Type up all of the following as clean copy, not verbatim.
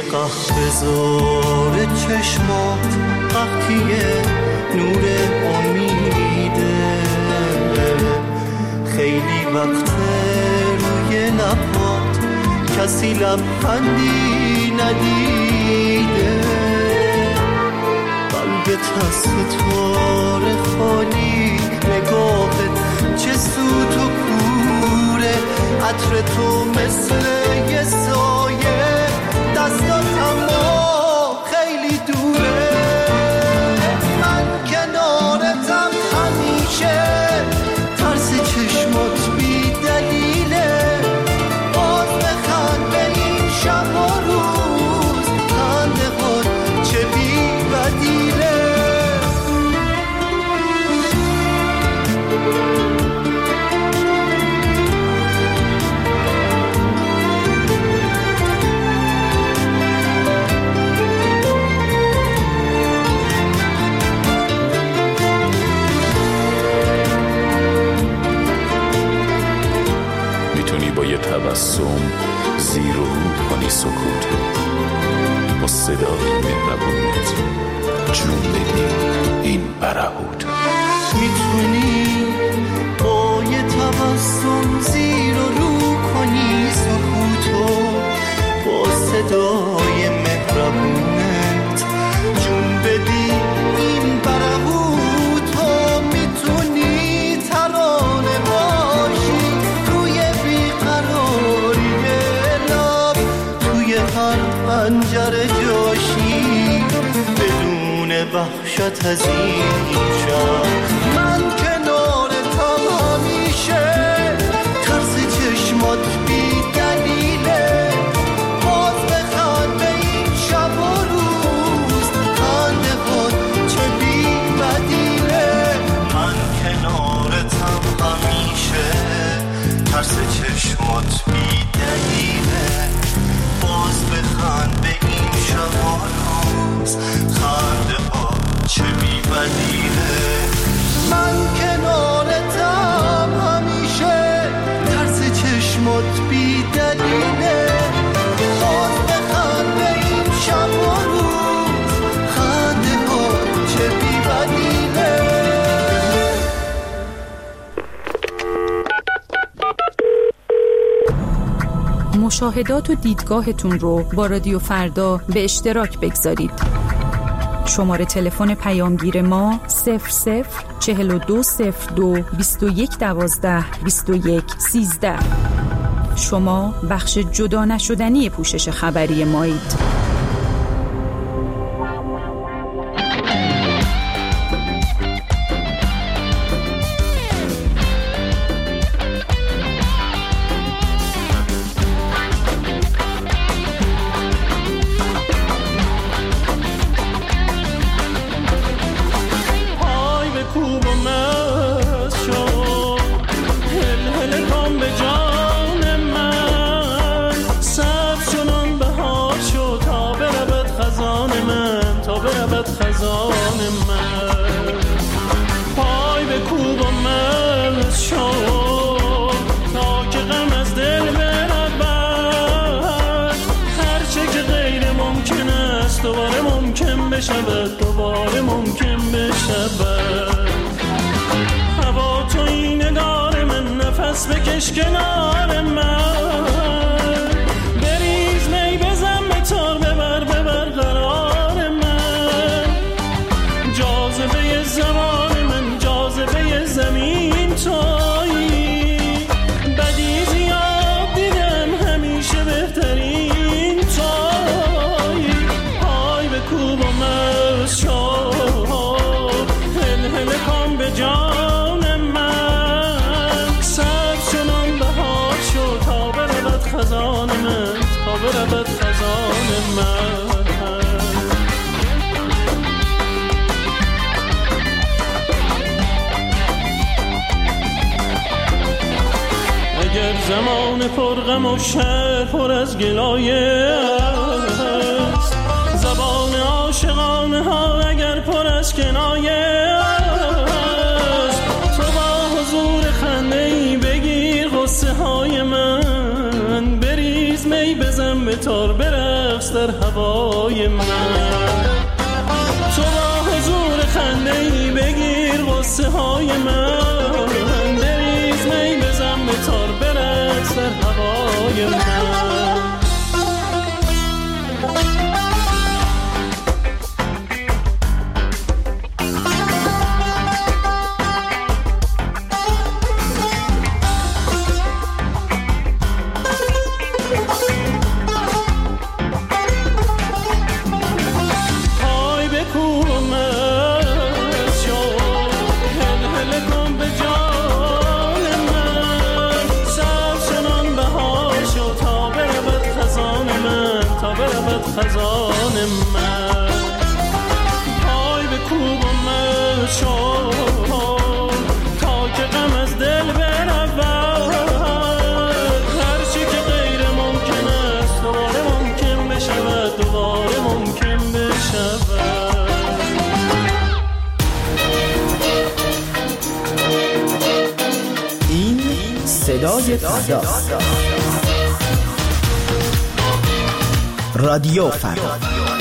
قهوه زار چشمات قحطیه نور امیده، خیلی وقته روی لبات کسی لبخندی ندیده، قلبت از ستاره خالی، نگاهت چه سوت و کوره، عطر تو مثل یه سایه، دستات اما خیلی دوره، من کنارتم همیشه، ترس چشمات بی دلیله، باز بخند به این شب و روز، خنده خود چه بی بدیله. تبسم زیر و رو کنی سکوتو، با صدای مهربونت جون بدی این برهوتو. میتونی با یه تبسم زیر و رو کنی سکوتو، با صدای مهربونت جون بدی این برهوتو. میتونی ترانه باشی روی بیقراری لب، توی هر پنجره جاشی بدون وحشت از این شب، من کنارتم همیشه، ترس چشمات بی دلیله، باز بخند به این شب و روز، خنده خود چه بی بدیله، من کنارتم همیشه، ترس چشمات بی دلیله، باز بخند به این شب و روز، خنده خود چه بی بدیله، من کنارتم همیشه، ترس چشمات بی دلیله، باز بخند به این شب و روز، خنده خود چه بی بدیله. مشاهدات و دیدگاهتون رو با رادیو فردا به اشتراک بگذارید. شماره تلفن پیامگیر ما 004202 2112 2113. شما بخش جدا نشدنی پوشش خبری مایید. دوباره ممکن بشود، هوا توی نگار من، نفس بکش کنار من، بریز می بزن به تار، ببر قرار من، جاذبه زمان من، جاذبه زمین تویی، بدی زیاد دیدم همیشه بهترین تویی، پای به کوب و مست شد، هل کام به جان من، سبز چنان بهار شد تا برود خزان من، تا برود خزان من. اگر زمان پرغم و شهر پر از گلایه است، زبان عاشقانه ها اگر پر از کنایه است، تو با حضور خنده ای بگیر غصه های من، بریز می بزن به تار، برقص برقص در هوای من. تو با حضور خنده‌ای بگیر قصه های من، بریز می بزن به تار برقص در هوای من. خزان من پای به کوب و مشو تا که غم از دل برود، هر چی که غیر ممکن است دوباره ممکن بشود، دوباره ممکن بشود. این صدای فرداست. رادیو فردا.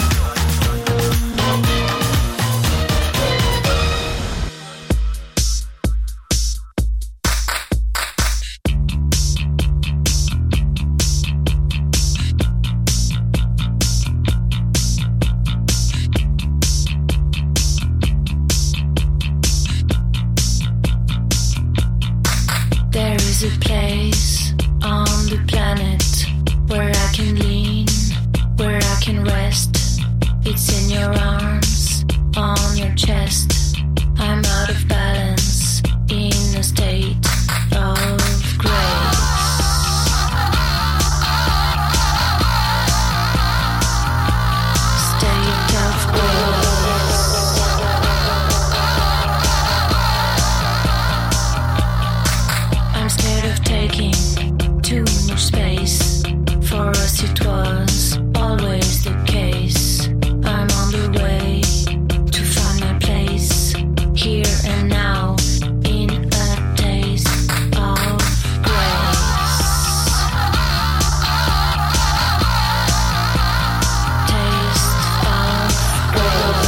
There is a place on the planet where I can lean, where I can rest. It's in your arms, on your chest. I'm out of balance, in a state of grace. State of grace. I'm scared of taking too much space. For us it was always the case. I'm on the way to find my place, here and now, in a taste of grace. Taste of grace.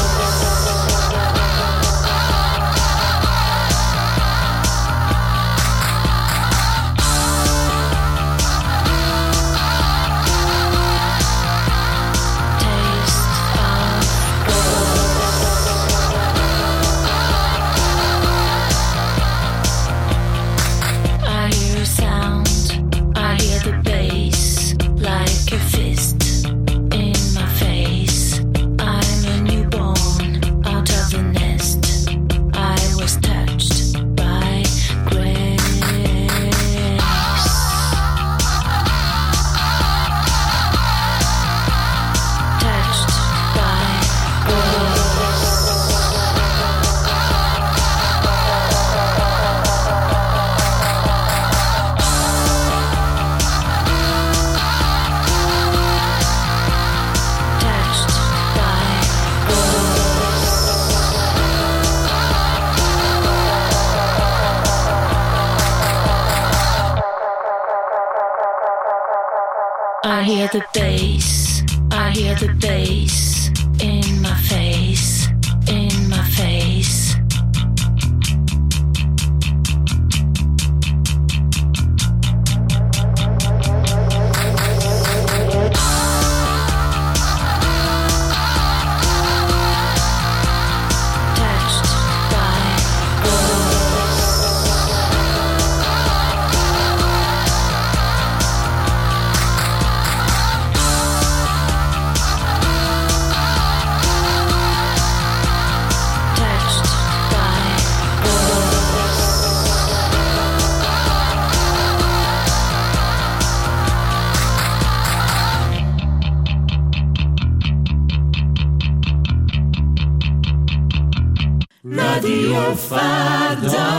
I hear the bass, I hear the bass in my face, in my face. رادیو فردا.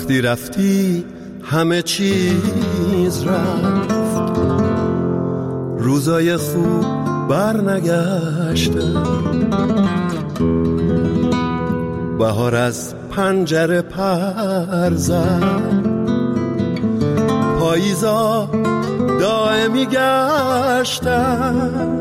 وقتی رفتی همه چیز رفت، روزای خوب برنگشتن، بهار از پنجره پر زد، پاییزا دائمی گشتن.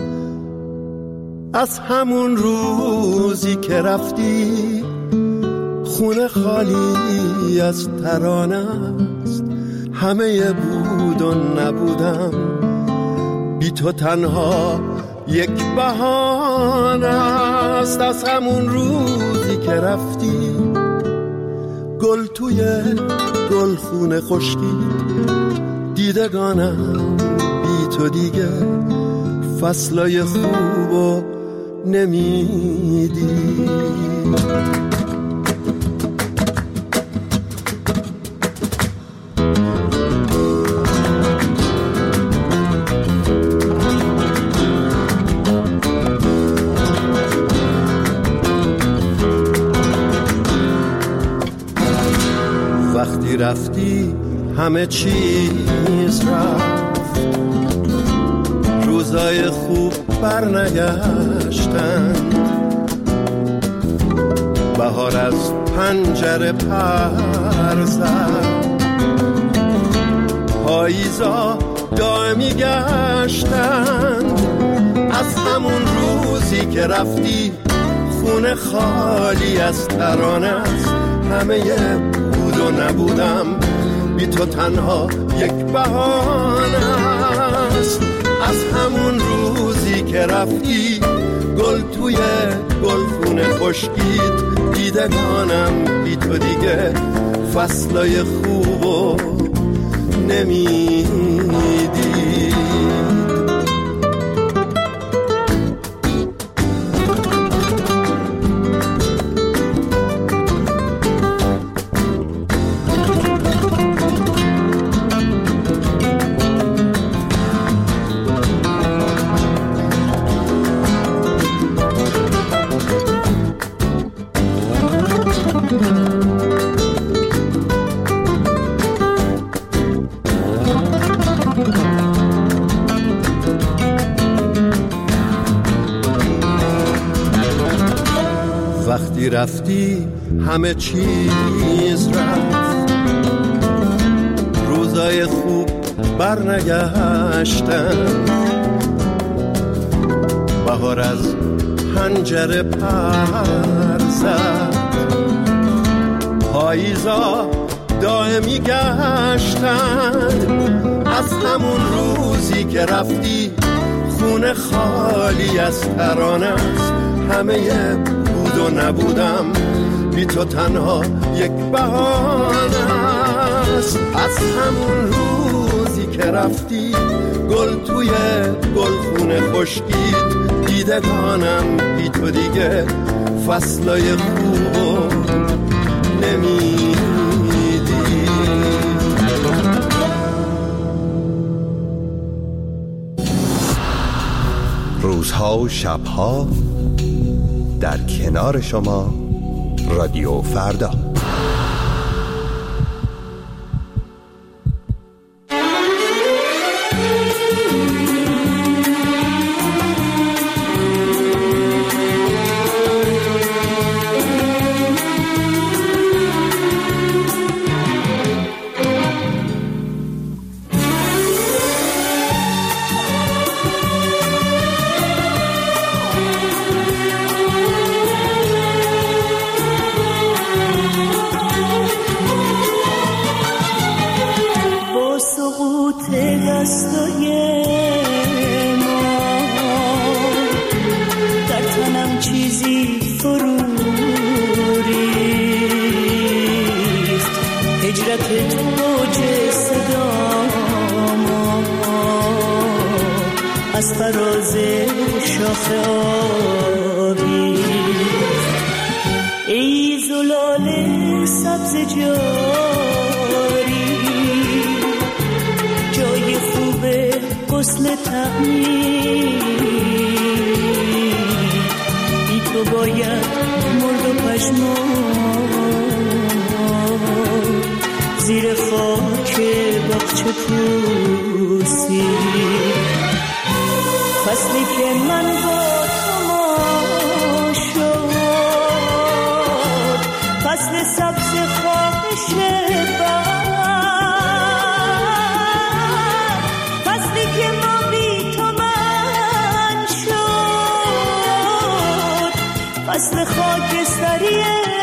از همون روزی که رفتی خونه خالی از ترانه است، همه بود و نبودم، بی تو تنها یک بهانه است. از همون روزی که رفتی گل توی گلخونه خشکید، دیدگانم بی تو دیگه فصلای خوبو نمیدی. وقتی رفتی همه چیز رفت، روزای خوب برنگشتند، بهار از پنجره پر زد، پاییزا دائمی گشتند. از همون روزی که رفتی خونه خالی از ترانه است، همه بود و نبودم، بی تو تنها یک بهانه است. از همون روزی که رفتی گل توی گلخونه خشکید، دیدگانم بی تو دیگه فصلای خوبو نمیدی. وقتی رفتی همه چیز رفت، روزای خوب برنگشتن، بهار از پنجره پر زد، پاییزا دائمی گشتند. از همون روزی که رفتی خونه خالی از ترانه است، همه بود و نبودم، بی تو تنها یک بهانه است. از همون روزی که رفتی گل توی گلخونه خشکید، دیدگانم بی تو دیگه فصلای خوبو نمیدی. روزها و شبها در کنار شما، رادیو فردا. از فراز شاخه آبی، ای زلال سبز جاری، جای خوب غسل تعمیر، بی تو باید مرد و پشمان. زیر خاک باغچه پوسی. فصلی که من با تو شد، فصل سبز خواهش بر، فصلی که ما بی تو من شد، فصل خاکستری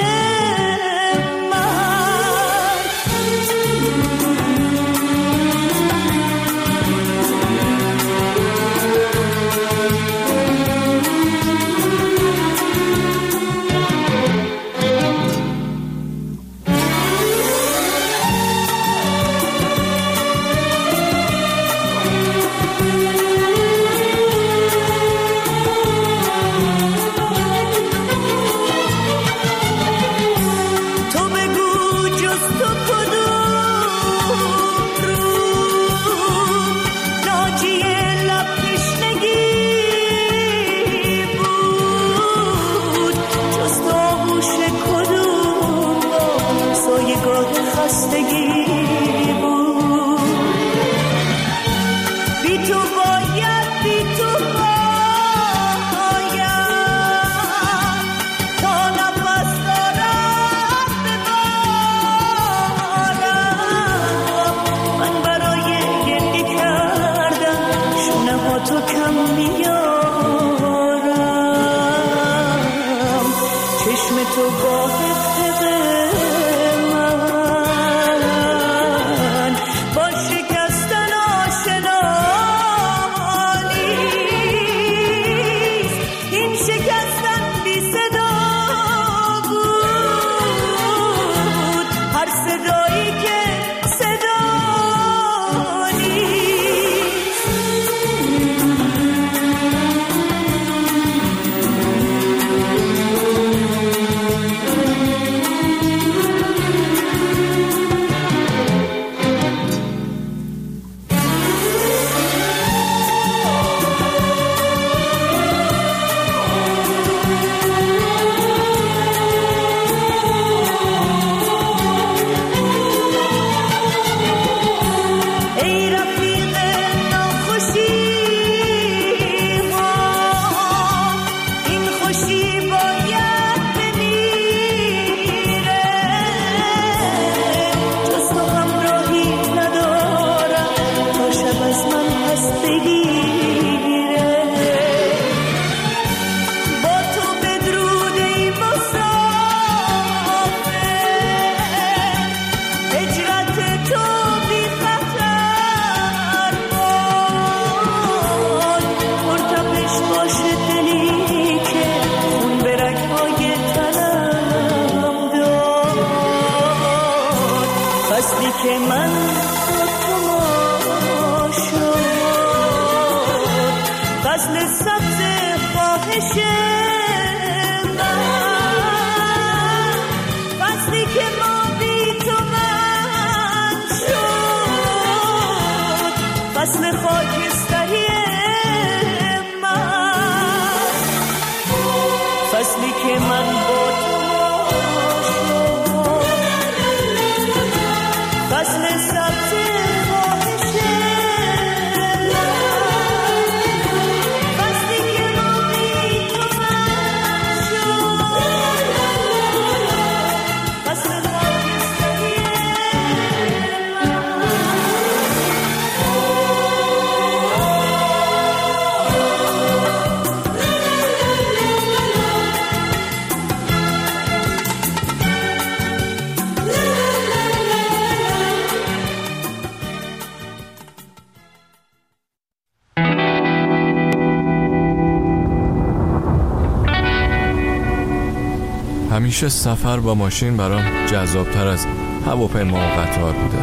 همیشه سفر با ماشین برام جذابتر از هواپیما و قطار بوده.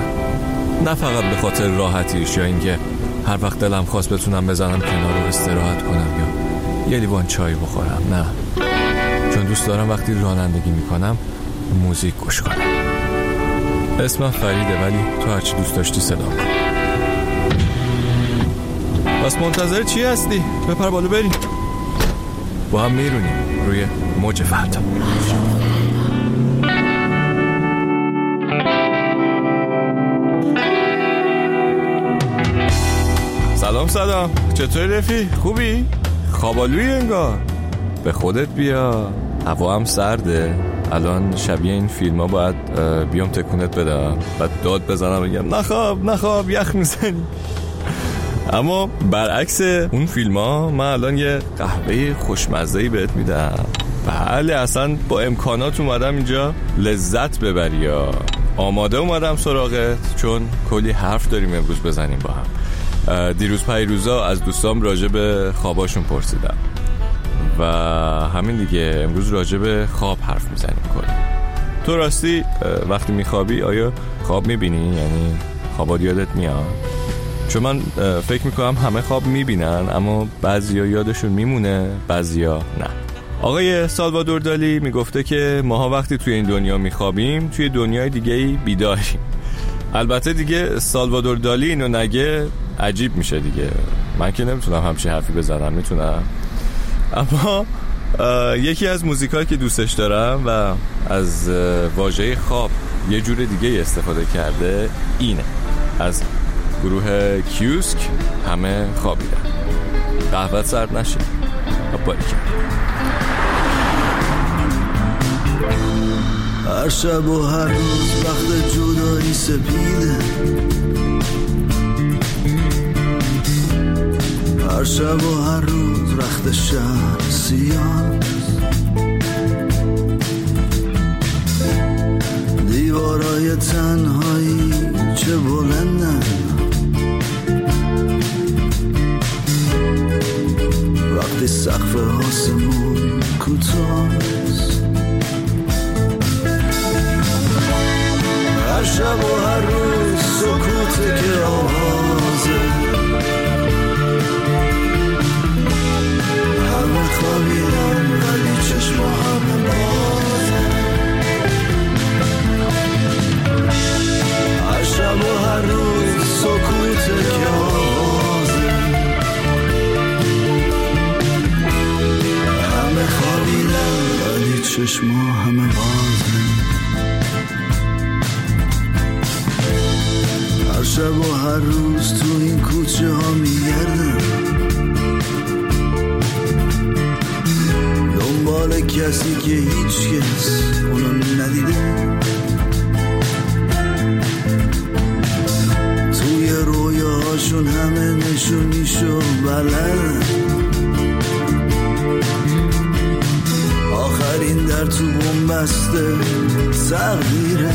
نه فقط به خاطر راحتیش یا اینکه هر وقت دلم خواست بتونم بزنم کنار و استراحت کنم یا یه لیوان چای بخورم، نه، چون دوست دارم وقتی رانندگی میکنم موزیک گوش کنم. اسمم فریده، ولی تو هرچی دوست داشتی صدا کن. بس منتظر چی هستی؟ بپر بالو بریم، با هم میرونیم روی موج فردا. سلام چطوری رفی؟ خوبی؟ خوابالوی انگار. به خودت بیا، هوا هم سرده. الان شبیه این فیلم ها باید بیام تکونت بدم، بعد داد بزنم بگم نخواب یخ میزنی. اما برعکس اون فیلم ها من الان یه قهوه خوشمزه‌ای بهت میدم. بله اصلا با امکانات اومدم اینجا لذت ببری یا آماده اومدم سراغت، چون کلی حرف داریم امروز بزنیم با هم. دیروز پیروزا از دوستام راجع به خواباشون پرسیدم و همین دیگه، امروز راجع به خواب حرف میزنیم کلی. تو راستی وقتی میخوابی آیا خواب میبینی؟ یعنی خوابات یادت میاد؟ چون من فکر میکنم همه خواب میبینن اما بعضیا یادشون میمونه بعضیا نه. آقای سالوادور دالی میگفته که ماها وقتی توی این دنیا میخوابیم توی دنیای دیگه‌ای بیداریم. البته دیگه سالوادور دالی اینو نگه عجیب میشه دیگه، من که نمیتونم همچین حرفی بزنم، میتونم. اما یکی از موزیکایی که دوستش دارم و از واژه خواب یه جور دیگه استفاده کرده اینه، از گروه کیوسک، همه خوابیدن. قهوه‌ت سرد نشه. باریکن. هر شب و هر روز وقت جدایی سپیده، هر شب و هر روز رخت شهر سیاه، دیوارای تنهایی چه بلندن، وقتی سقف آسمون کوتاست، هر شب و هر روز سکوته که آوازه، همه خوابیدن ولی چشم همه بازه، هر شب و هر روز سکوته که آوازه، همه خوابیدن ولی چشم همه بازه، هر شب و هر روز تو این کوچه ها میگردم دنبال کسی که هیچ کس اونو ندیده، توی رویاهاشون همه نشونیشو بلدن، آخرین در تو بنبسته تغییره،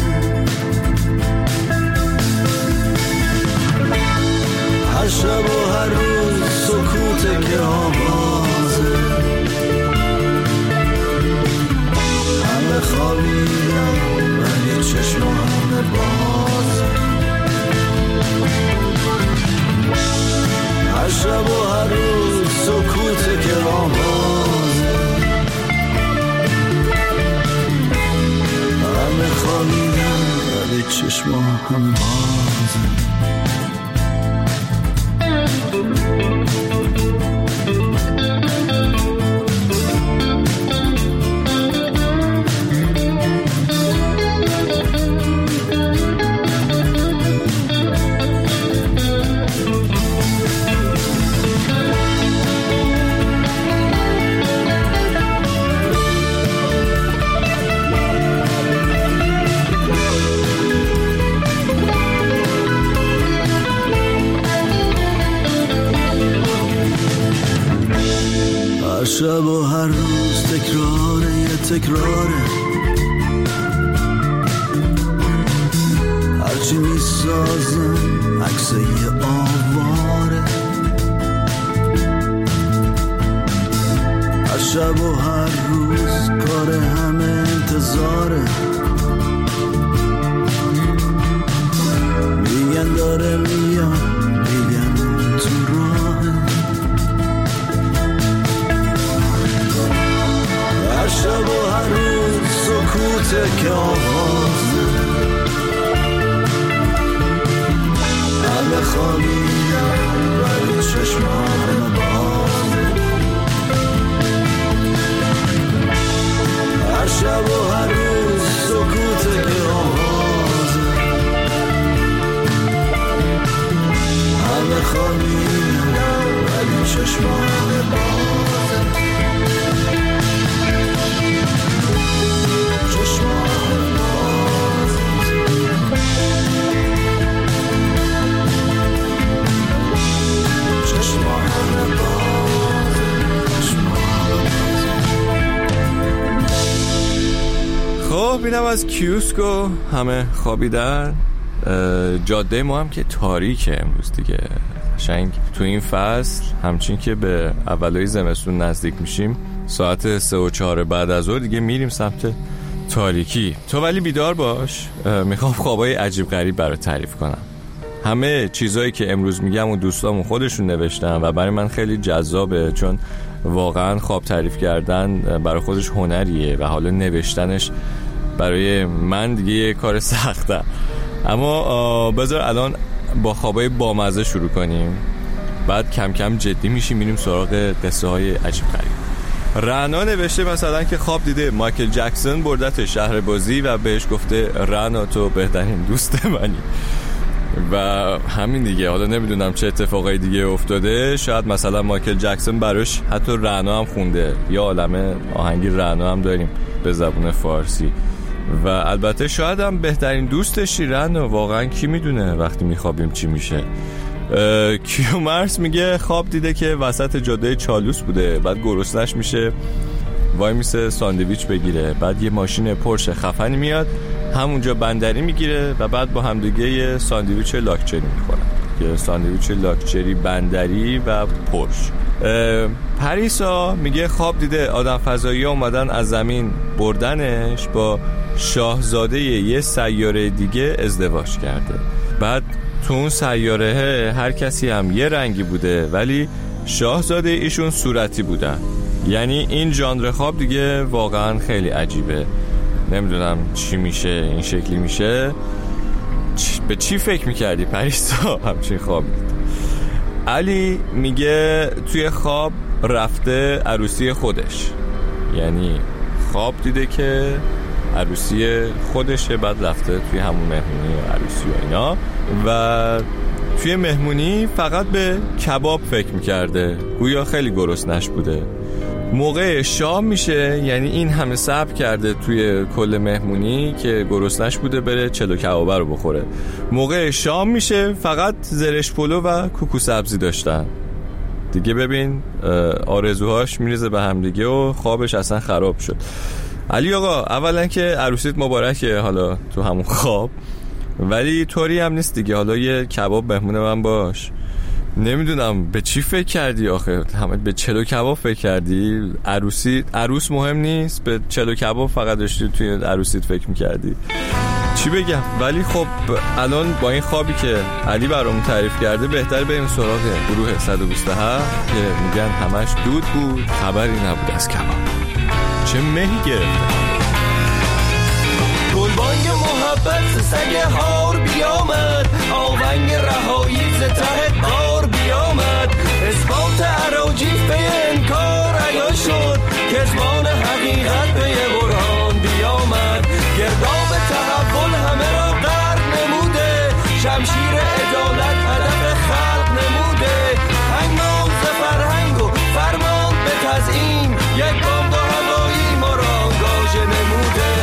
هر شب و هر روز سکوته که آوازه، همه خوابیدن ولی چشم همه بازه، هر شب و هر روز سکوته که آوازه، همه خوابیدن ولی چشم همه بازه. هر شب و هر روز تکراره یه تکراره، هرچی میسازن عکس یه آواره، هر شب و هر روز کار همه انتظاره، میگن داره میاد میگن تو راهه، هر شب و هر روز سکوته که آوازه، همه خوابیدن ولی چشم همه بازه، هر شب و هر روز سکوته که آوازه، چشمان بازه چشمان بازه چشمان بازه. خب اینم از کیوسکو. همه خوابیدن. جاده ما هم که تاریکه امروز دیگه. شنگ تو این فصل همچین که به اولای زمستون نزدیک میشیم ساعت 3 و 4 بعد از ظهر دیگه میریم سمت تاریکی. تو ولی بیدار باش، میخوام خوابای عجیب غریب برات تعریف کنم. همه چیزایی که امروز میگم و دوستامون خودشون نوشتن و برای من خیلی جذابه، چون واقعا خواب تعریف کردن برای خودش هنریه و حالا نوشتنش برای من دیگه یه کار سخته. اما بذار الان با خوابای بامزه شروع کنیم، بعد کم کم جدی میشیم میریم سراغ قصه های عجیب غریب. رعنا نوشته مثلا که خواب دیده مایکل جکسون بردت شهر بازی و بهش گفته رعنا تو بهترین دوست منی و همین دیگه. حالا نمیدونم چه اتفاقای دیگه افتاده، شاید مثلا مایکل جکسون براش حتی رعنا هم خونده، یا عالمه آهنگی رعنا هم داریم به زبون فارسی و البته شاید هم بهترین دوستشی رعنا. واقعا کی میدونه وقتی میخوابیم چی میشه. کیومرس میگه خواب دیده که وسط جاده چالوس بوده، بعد گرسنش میشه وای میسه ساندویچ بگیره، بعد یه ماشین پرش خفنی میاد همونجا بندری میگیره و بعد با همدیگه یه ساندویچ لاکچری میخورن، که ساندویچ لاکچری بندری و پرش. پریسا میگه خواب دیده آدم فضایی اومدن از زمین بردنش، با شاهزاده یه سیاره دیگه ازدواج کرده. بعد تو اون سیاره هر کسی هم یه رنگی بوده ولی شاهزاده ایشون صورتی بودن. یعنی این ژانر خواب دیگه واقعا خیلی عجیبه. نمیدونم چی میشه این شکلی میشه. به چی فکر میکردی پریسا همچین خواب دید؟ علی میگه توی خواب رفته عروسی خودش، یعنی خواب دیده که عروسی خودشه، بعد رفته توی همون مهمونی عروسی و اینا و توی مهمونی فقط به کباب فکر میکرده، گویا خیلی گرسنش بوده. موقع شام میشه، یعنی این همه صبر کرده توی کل مهمونی که گرسنش بوده بره چلو کبابه رو بخوره. موقع شام میشه فقط زرش پلو و کوکو سبزی داشتن دیگه. ببین آرزوهاش میریزه به هم دیگه و خوابش اصلا خراب شد. علی آقا اولا که عروسیت مبارکه حالا تو همون خواب، ولی طوری هم نیست دیگه. حالا یه کباب مهمون من باش. نمیدونم به چی فکر کردی آخه؟ همه به چلو کباب فکر کردی؟ عروس مهم نیست؟ به چلو کباب فقط داشتی توی عروسیت فکر میکردی؟ چی بگم؟ ولی خب الان با این خوابی که علی برامون تعریف کرده بهتر بریم سراغ گروه 127 که میگن همش دود بود خبری نبود از کباب. چه مهی گرفته. گلبانگ محبت سگ هار بیامد، آونگ رهایی ز ته بار بیامد، اثبات اراجیف به انکار عیان شد، کذبان حقیقت به برهان بیامد، گرداب تحول همه را غرق نموده، شمشیر عدالت هدف خلق نموده، هنگام ز فرهنگ و فرمان به تزیین، یک بمب هوایی ما را آنگاژه نموده.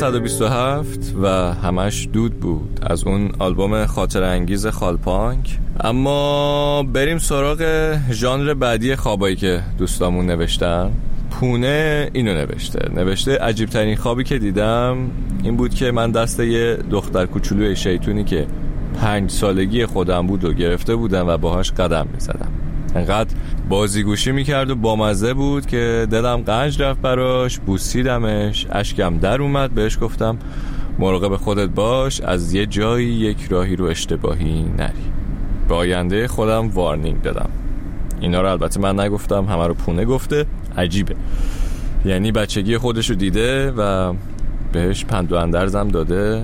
127 و همش دود بود از اون آلبوم خاطر انگیز خالپانک. اما بریم سراغ ژانر بعدی خوابایی که دوستامون نوشتن. پونه اینو نوشته عجیب ترین خوابی که دیدم این بود که من دست یه دختر کوچولوی شیطونی که 5 سالگی خودم بود و گرفته بودم و باهاش قدم میزدم. انقدر بازیگوشی میکرد و بامزه بود که دلم قنج رفت براش، بوسیدمش، اشکم در اومد. بهش گفتم مراقب خودت باش، از یه جایی یک راهی رو اشتباهی نری. به آینده خودم وارنینگ دادم. اینا رو البته من نگفتم، همه رو پونه گفته. عجیبه، یعنی بچگی خودشو دیده و بهش پند و اندرزم داده.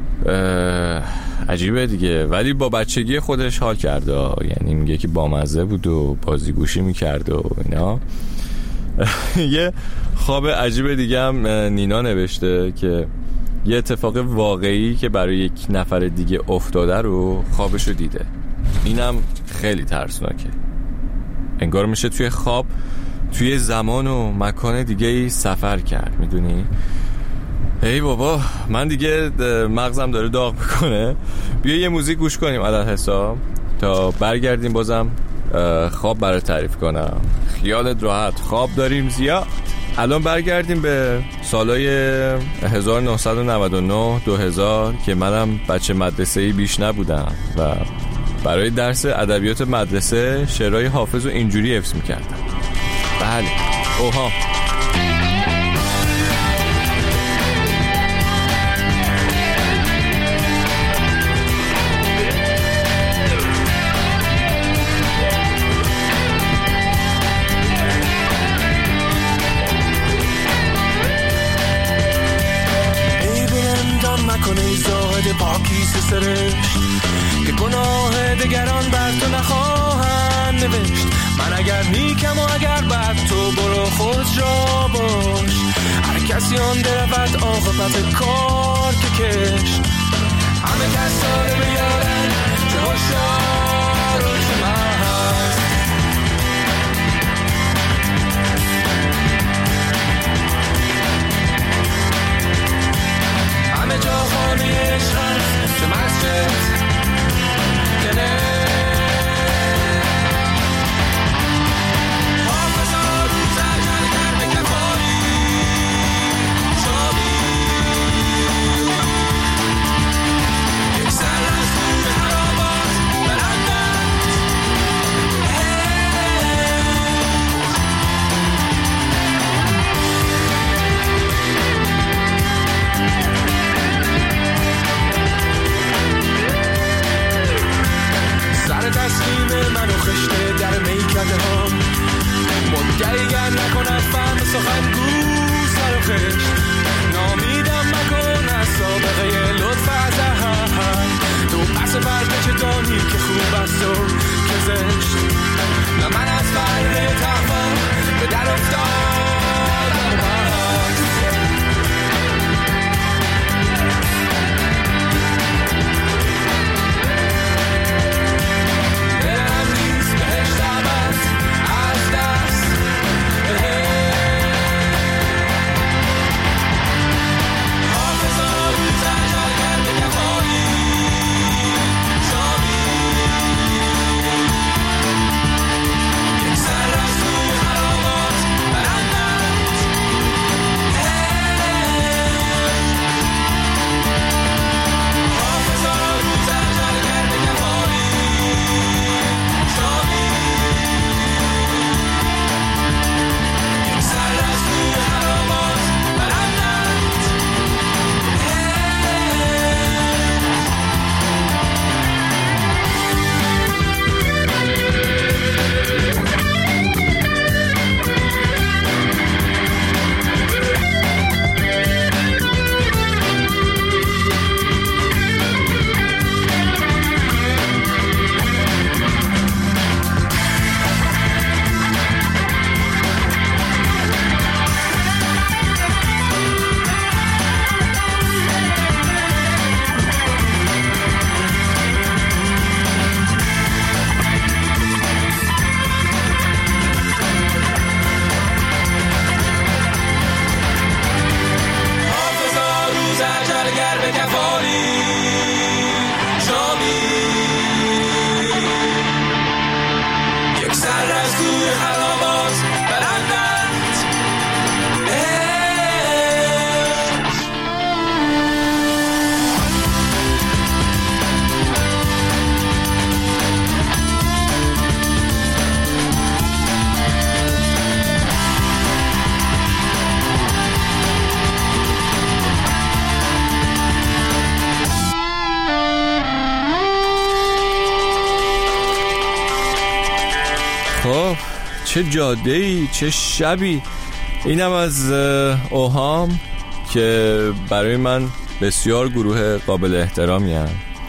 عجیبه دیگه، ولی با بچگی خودش حال کرده. یعنی میگه که بامزه بود و بازیگوشی میکرد و اینا. یه خواب عجیب دیگه هم نینا نوشته که یه اتفاق واقعی که برای یک نفر دیگه افتاده رو خوابشو دیده. اینم خیلی ترسناکه. انگار میشه توی خواب توی زمان و مکان دیگه سفر کرد، میدونی؟ ای بابا، من دیگه مغزم داره داغ میکنه. بیا یه موزیک گوش کنیم علل حساب تا برگردیم بازم خواب برای تعریف کنم. خیالت راحت، خواب داریم زیاد. الان برگردیم به سالای 1999 2000 که منم بچه مدرسه‌ای بیش نبودم و برای درس ادبیات مدرسه شعرهای حافظ رو اینجوری حفظ میکردم. بله، اوها. نکنه زاهد پاکیز سرشت که گناه دگران بر تو نخواهند نوشت. من اگر نیکم و اگر بد تو برو خود جا باش. هر کسی آن درود عاقبت کار که کشت. همه کس داره بیارن چه هوشیار و چه مست. همه جا خانه عشق هست چه مسجد که نه. حافظات سرگر کرده کفاری شابی. یک سر از دور خرابات برند خب چه جاده‌ای، چه شبی. اینم از اوهام که برای من بسیار گروه قابل احترامی هستند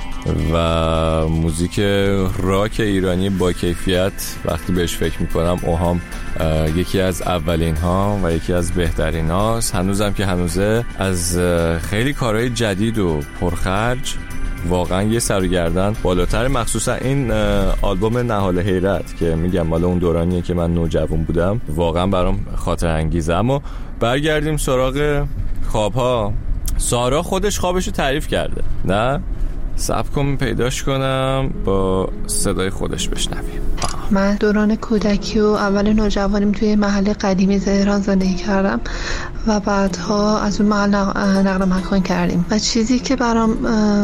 و موزیک راک ایرانی با کیفیت. وقتی بهش فکر میکنم اوهام یکی از اولین ها و یکی از بهترین هاست. هنوزم که هنوزه از خیلی کارهای جدید و پرخرج واقعا یه سر و گردن بالاتر. مخصوصا این آلبوم نهال حیرت که میگم مال اون دورانیه که من نوجوان بودم، واقعا برام خاطر انگیزه. اما برگردیم سراغ خوابها. سارا خودش خوابشو تعریف کرده، نه؟ صبر کن پیداش کنم با صدای خودش بشنویم. من دوران کودکی و اول نوجوانیم توی محل قدیمی تهران زندگی کردم و بعدها از اون محل نقل مکان کردیم و چیزی که برام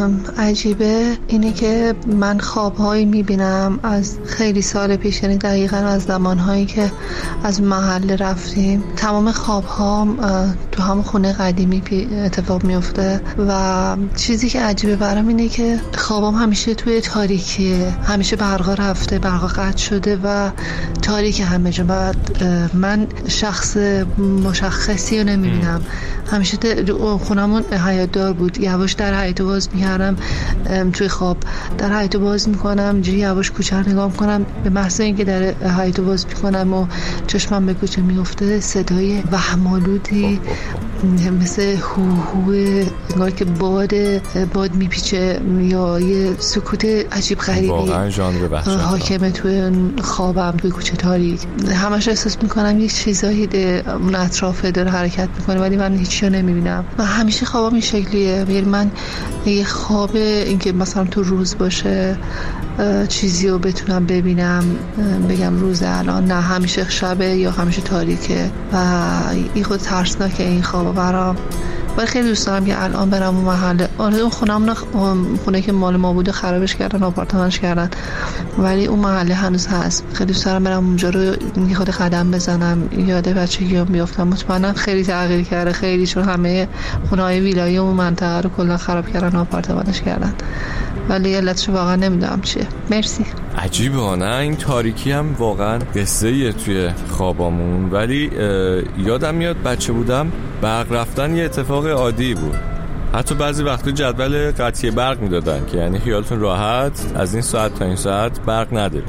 عجیبه اینه که من خوابهایی میبینم از خیلی سال پیش، یعنی دقیقاً از زمانهایی که از محل رفتیم. تمام خوابها تو همون خونه قدیمی اتفاق میفته و چیزی که عجیبه برام اینه که خوابم همیشه توی تاریکیه، همیشه برقا رفته، برقا قطع شده و تاریک همه جا. بعد من شخص مشخصی رو نمیبینم. همیشه خونمون حیاط دار بود، یواش در حیاط باز میکردم توی خواب، در حیاط باز میکنم جوری یواش کوچه رو نگاه میکنم، به محض اینکه در حیاط باز میکنم و چشمم به کوچه میفته صدای وهم‌آلودی مثل هوهو، انگار که باد میپیچه یا یه سکوت عجیب غریبی حاکمه توی خوابم، توی کوچه تاریک. همش احساس میکنم یک چیزایی اون اطرافه داره حرکت میکنه ولی من هیچی رو نمیبینم و همیشه خوابم این شکلیه. یعنی من یه خواب اینکه مثلا تو روز باشه چیزی رو بتونم ببینم بگم روز الان، نه، همیشه شبه یا همیشه تاریکه و این خود ترسناکه این خواب برام. ولی خیلی دوست دارم که الان برم اون محله. اون خونه که مال ما بوده خرابش کردن، آپارتمانش کردن، ولی اون محله هنوز هست. خیلی دوست دارم برم اونجا رو یه خود قدم بزنم، یاد بچگیام بیافتم. مطمئنم خیلی تغییر کرده، خیلی، چون همه خونه‌های ویلایی اون منطقه رو کلا خراب کردن، آپارتمانش کردن، ولی علتش واقعا نمیدونم چیه. مرسی. عجیبه نه؟ این تاریکی هم واقعا قصه‌ایه توی خوابامون. ولی یادم میاد بچه بودم برق رفتن یه اتفاق عادی بود. حتی بعضی وقتا جدول قطعی برق میدادن که یعنی خیالتون راحت از این ساعت تا این ساعت برق نداریم.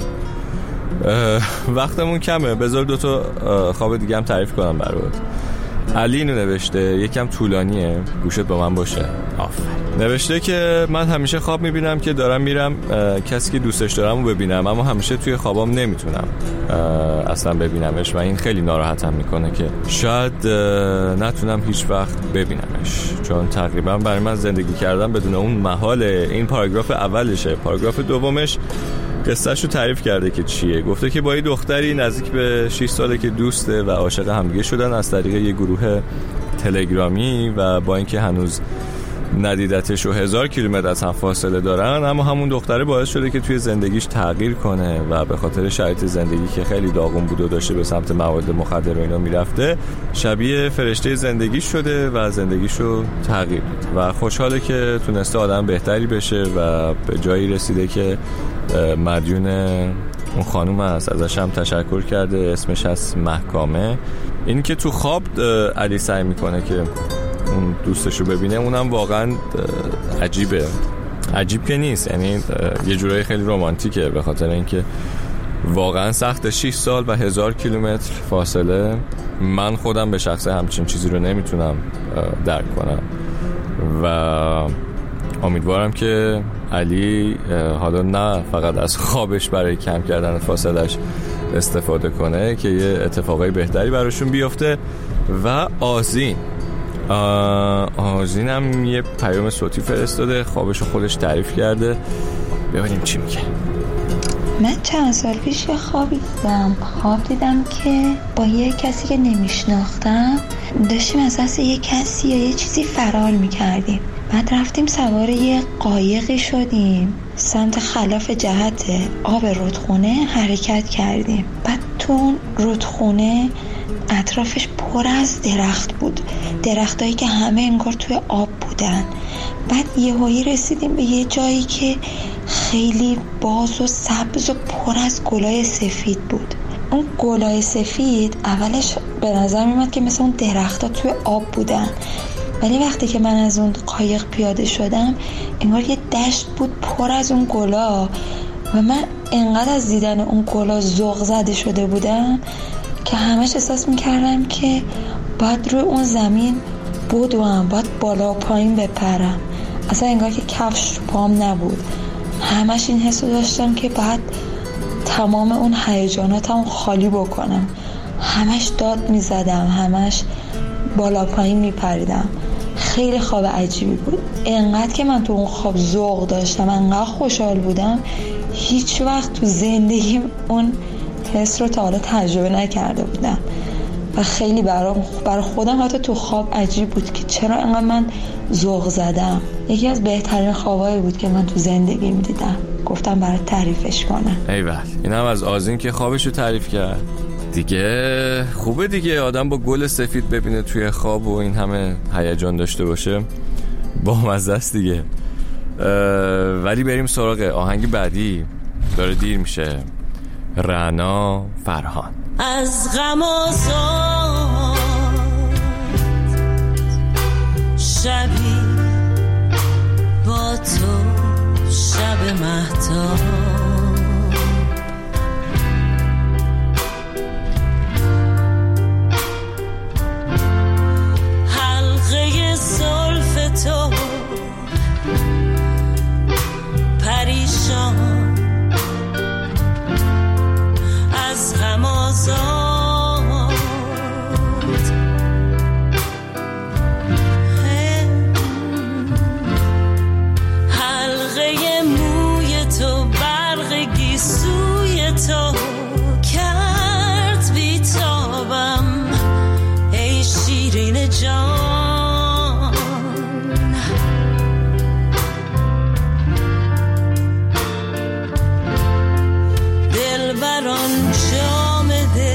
وقتمون کمه، بذار 2 تا خواب دیگه هم تعریف کنم برات. علی اینو نوشته، یکم طولانیه، گوشت با من باشه. نوشته که من همیشه خواب میبینم که دارم میرم کسی که دوستش دارم رو ببینم، اما همیشه توی خوابام نمیتونم اصلا ببینمش و این خیلی ناراحتم میکنه که شاید نتونم هیچ وقت ببینمش، چون تقریبا برای من زندگی کردن بدون اون محاله. این پاراگراف اولشه. پاراگراف دومش قصه‌شو تعریف کرده که چیه. گفته که با یه دختری نزدیک به 6 ساله که دوسته و عاشق همدیگه شدن از طریق یه گروه تلگرامی و با اینکه هنوز ندیدتش و 1000 کیلومتر از هم فاصله دارن، اما همون دختره باعث شده که توی زندگیش تغییر کنه و به خاطر شرایط زندگی که خیلی داغون بود و داشته به سمت مواد مخدر و اینا میرفته، شبیه فرشته زندگی شده و زندگیشو تغییر داد و خوشحاله که تونسته آدم بهتری بشه و به جایی رسیده که مدیون اون خانوم هست. ازش هم تشکر کرده، اسمش هست محکامه. این که تو خواب علی سعی میکنه که اون دوستشو ببینه، اونم واقعا عجیبه. عجیب که نیست، یعنی یه جورایی خیلی رمانتیکه به خاطر اینکه واقعا سخت. 6 سال و 1000 کیلومتر فاصله. من خودم به شخصه همچین چیزی رو نمیتونم درک کنم و امیدوارم که علی حالا نه فقط از خوابش برای کم کردن فاصلش استفاده کنه که یه اتفاقای بهتری براشون بیفته. و آذین هم یه پیام صوتی فرستاده، خوابشو خودش تعریف کرده، ببینیم چی میگه. من چند سال پیش یه خوابی دیدم. خواب دیدم که با یه کسی که نمیشناختم داشتیم از دست یه کسی یا یه چیزی فرار میکردیم. بعد رفتیم سوار یه قایقی شدیم، سمت خلاف جهت آب رودخونه حرکت کردیم. بعد تو رودخونه اطرافش پر از درخت بود، درختایی که همه انگار توی آب بودن. بعد یهویی رسیدیم به یه جایی که خیلی باز و سبز و پر از گلای سفید بود. اون گلای سفید اولش به نظر میومد که مثل اون درختا توی آب بودن، ولی وقتی که من از اون قایق پیاده شدم انگار یه دشت بود پر از اون گلا و من انقدر از دیدن اون گلا ذوق زده شده بودم که همش احساس میکردم که باید روی اون زمین بدوم، باید بالا و پایین بپرم. اصلا انگار که کفش پام نبود. همش این حسو داشتم که باید تمام اون هیجاناتم خالی بکنم. همش داد میزدم، همش بالا پایین میپریدم. خیلی خواب عجیبی بود. انقدر که من تو اون خواب ذوق داشتم، انقدر خوشحال بودم، هیچ وقت تو زندگیم اون حس رو تا حالا تجربه نکرده بودم و خیلی برای خودم حتی تو خواب عجیب بود که چرا انقدر من ذوق زدم. یکی از بهترین خوابایی بود که من تو زندگیم دیدم. گفتم برای تعریفش کنم. ایول، این هم از آذین که خوابشو تعریف کرد دیگه. خوبه دیگه آدم با گل سفید ببینه توی خواب و این همه هیجان داشته باشه، با مزه است دیگه. ولی بریم سراغ آهنگ بعدی، داره دیر میشه. رعنا فرهان. از غم آزاد شبی با تو، شب مهتاب حلقه زلف تو پریشان از غم آزاد حلقه موی تو برق گیسوی تو کرد بیتابم ای شیرین جان. دل بران جام ده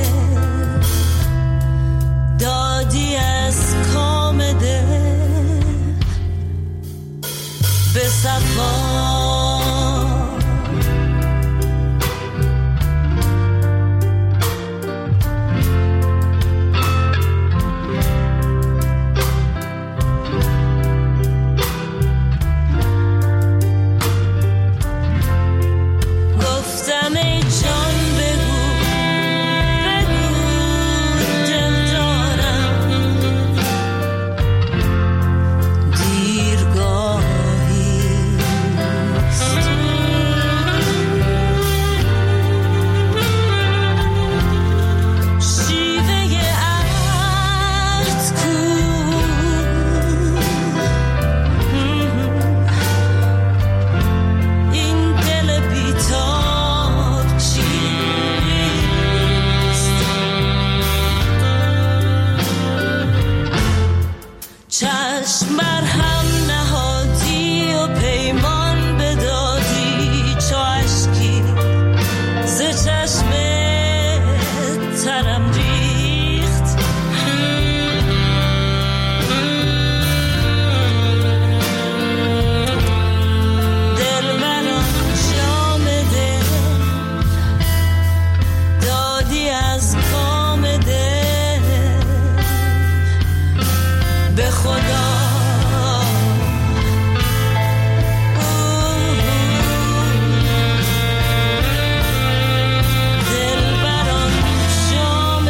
دادی از کام ده به صفا. گفتم ای جان بگو دل دارم دیرگاهیست. شیوه عهد کو این دل بیتاب چیست؟ چشم بر هم نهادی و پیمان بدادی چو اشکی ز چشم ترم ریخت. دل بران جام ده دادی از کام ده به خدا. دل بران جام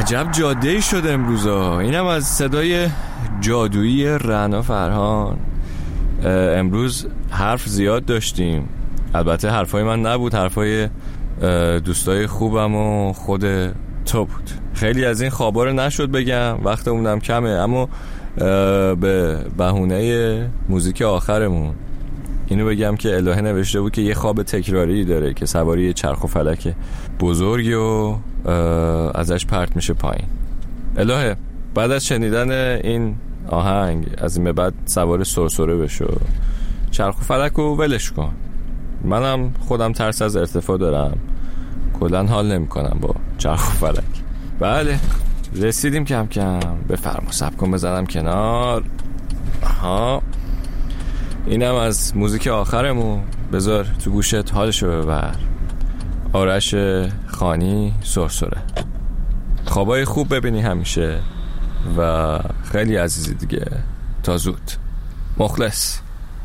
عجب جاده‌ای شده امروزا. اینم از صدای جادویی رعنا فرهان. امروز حرف زیاد داشتیم، البته حرفای من نبود، حرفای دوستای خوبم و خود تو بود. خیلی از این خوابا رو نشد بگم، وقتمونم کمه، اما به بهونه موزیک آخرمون اینو بگم که الهه نوشته بود که یه خواب تکراری داره که سواری یه چرخ و فلک بزرگی و ازش پرت میشه پایین. الهه بعد از شنیدن این آهنگ از این به بعد سوار سرسره بشو، چرخ و فلک رو ولش کن. منم خودم ترس از ارتفاع دارم، کلن حال نمی کنم با چرخ و فلک. بله رسیدیم کم کم. بفرما صبر کن بزنم کنار. آها اینم از موزیک آخرمون، بذار تو گوشت حالشو ببر. آرش خانی، سرسره. خوابای خوب ببینی همیشه و خیلی عزیزی دیگه. تا زود. مخلص.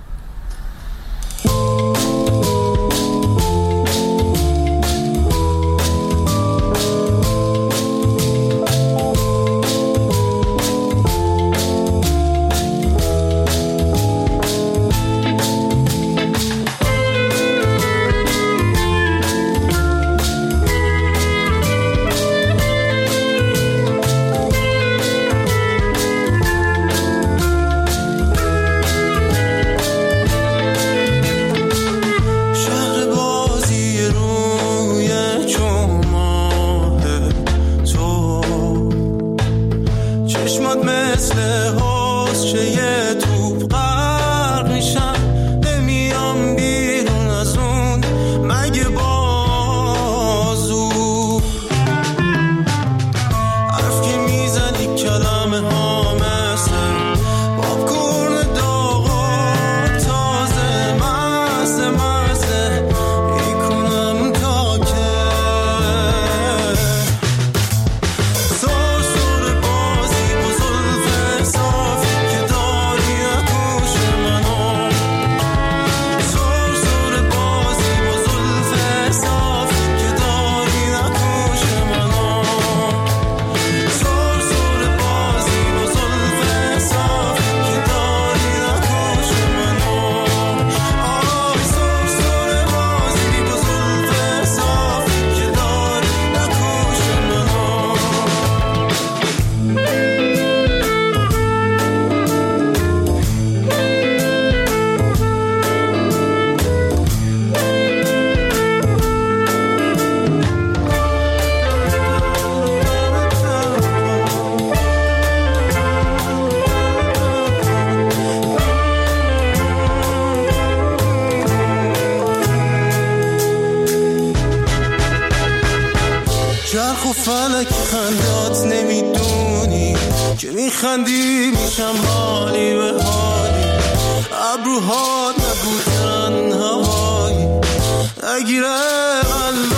چرخ و فلک خندات نمیدونی که میخندی میشم حالی به حالی. ابروهات نگو تنهایی نگیره قلبم